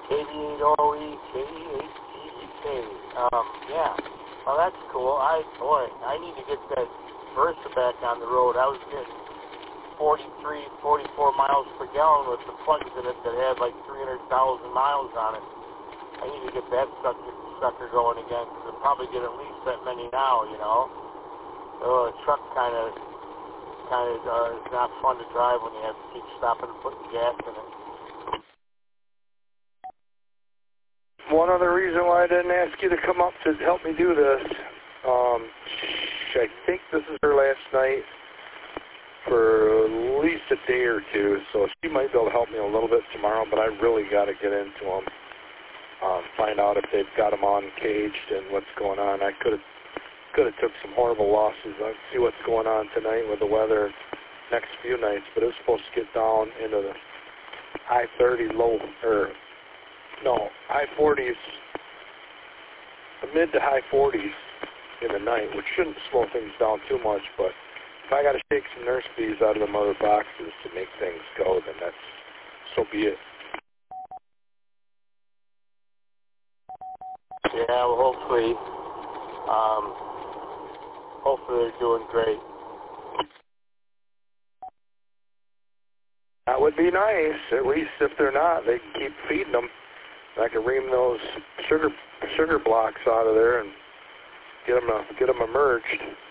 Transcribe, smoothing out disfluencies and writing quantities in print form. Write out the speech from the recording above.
K-D-O-E-K-E-H-T-E-K. Yeah. Well, that's cool. I need to get that Versa back on the road. I was getting 43, 44 miles per gallon with the plugs in it that had like 300,000 miles on it. I need to get that sucker going again because I'll probably get at least that many now, you know. The truck kind of is not fun to drive when you have to keep stopping and putting gas in it. One other reason why I didn't ask you to come up to help me do this, I think this is her last night for at least a day or two, so she might be able to help me a little bit tomorrow, but I really got to get into them, find out if they've got them on caged and what's going on. I could have took some horrible losses. I'll see what's going on tonight with the weather next few nights, but it was supposed to get down into the high 30s, high 40s, the mid to high 40s in the night, which shouldn't slow things down too much, but if I got to shake some nurse bees out of the mother boxes to make things go, then that's, so be it. Yeah, well, hopefully they're doing great. That would be nice. At least if they're not, they can keep feeding them. I can ream those sugar blocks out of there and get them emerged.